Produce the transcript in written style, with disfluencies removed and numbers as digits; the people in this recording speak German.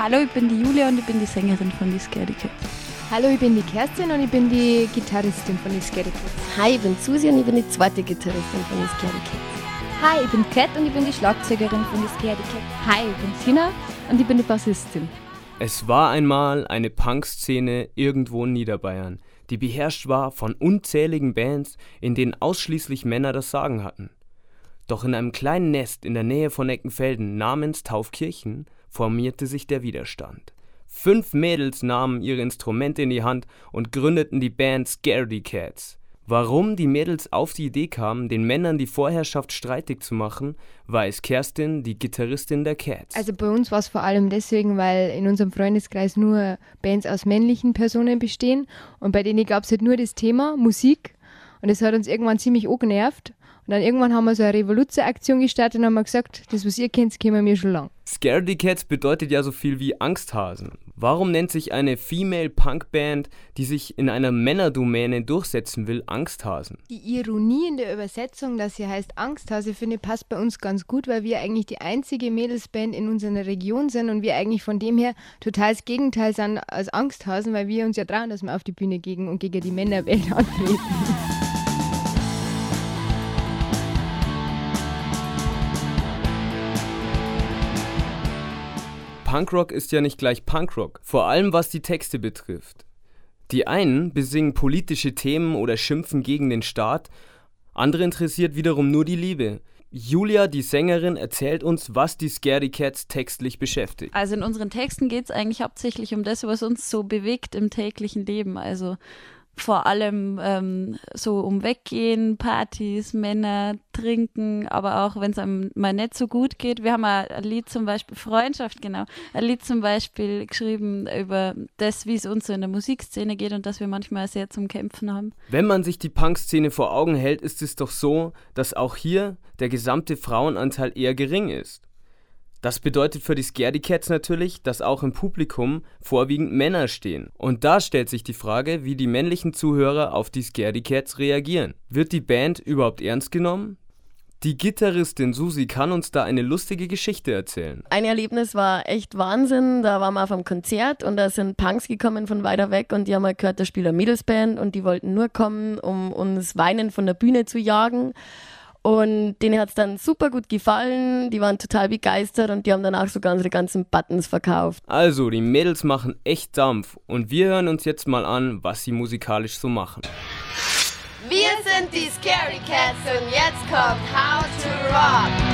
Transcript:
Hallo, ich bin die Julia und ich bin die Sängerin von die Scaredy Cats. Hallo, ich bin die Kerstin und ich bin die Gitarristin von die Scaredy Cats. Hi, ich bin Susi und ich bin die zweite Gitarristin von die Scaredy Cats. Hi, ich bin Kat und ich bin die Schlagzeugerin von die Scaredy Cats. Hi, ich bin Tina und ich bin die Bassistin. Es war einmal eine Punkszene irgendwo in Niederbayern, die beherrscht war von unzähligen Bands, in denen ausschließlich Männer das Sagen hatten. Doch in einem kleinen Nest in der Nähe von Eckenfelden namens Taufkirchen formierte sich der Widerstand. 5 Mädels nahmen ihre Instrumente in die Hand und gründeten die Band Scaredy Cats. Warum die Mädels auf die Idee kamen, den Männern die Vorherrschaft streitig zu machen, weiß Kerstin, die Gitarristin der Cats. Also bei uns war es vor allem deswegen, weil in unserem Freundeskreis nur Bands aus männlichen Personen bestehen und bei denen gab es halt nur das Thema Musik und das hat uns irgendwann ziemlich angenervt. Und dann irgendwann haben wir so eine Revoluzionaktion gestartet und haben gesagt, das, was ihr kennt, kennen wir schon lang. Scaredy Cats bedeutet ja so viel wie Angsthasen. Warum nennt sich eine Female-Punk-Band, die sich in einer Männerdomäne durchsetzen will, Angsthasen? Die Ironie in der Übersetzung, dass sie heißt Angsthase, finde ich, passt bei uns ganz gut, weil wir eigentlich die einzige Mädelsband in unserer Region sind und wir eigentlich von dem her total das Gegenteil sind als Angsthasen, weil wir uns ja trauen, dass wir auf die Bühne gehen und gegen die Männerwelt antreten. Punkrock ist ja nicht gleich Punkrock, vor allem was die Texte betrifft. Die einen besingen politische Themen oder schimpfen gegen den Staat, andere interessiert wiederum nur die Liebe. Julia, die Sängerin, erzählt uns, was die Scaredy Cats textlich beschäftigt. Also in unseren Texten geht es eigentlich hauptsächlich um das, was uns so bewegt im täglichen Leben. Also vor allem so um Weggehen, Partys, Männer, Trinken, aber auch wenn es einem mal nicht so gut geht. Wir haben ein Lied zum Beispiel, Freundschaft, genau, ein Lied zum Beispiel geschrieben über das, wie es uns so in der Musikszene geht und dass wir manchmal sehr zum Kämpfen haben. Wenn man sich die Punkszene vor Augen hält, ist es doch so, dass auch hier der gesamte Frauenanteil eher gering ist. Das bedeutet für die Scaredy Cats natürlich, dass auch im Publikum vorwiegend Männer stehen. Und da stellt sich die Frage, wie die männlichen Zuhörer auf die Scaredy Cats reagieren. Wird die Band überhaupt ernst genommen? Die Gitarristin Susi kann uns da eine lustige Geschichte erzählen. Ein Erlebnis war echt Wahnsinn. Da waren wir auf einem Konzert und da sind Punks gekommen von weiter weg und die haben halt gehört, da spielt eine Mädelsband und die wollten nur kommen, um uns weinend von der Bühne zu jagen. Und denen hat es dann super gut gefallen, die waren total begeistert und die haben danach sogar unsere ganzen Buttons verkauft. Also, die Mädels machen echt Dampf und wir hören uns jetzt mal an, was sie musikalisch so machen. Wir sind die Scaredy Cats und jetzt kommt How to Rock.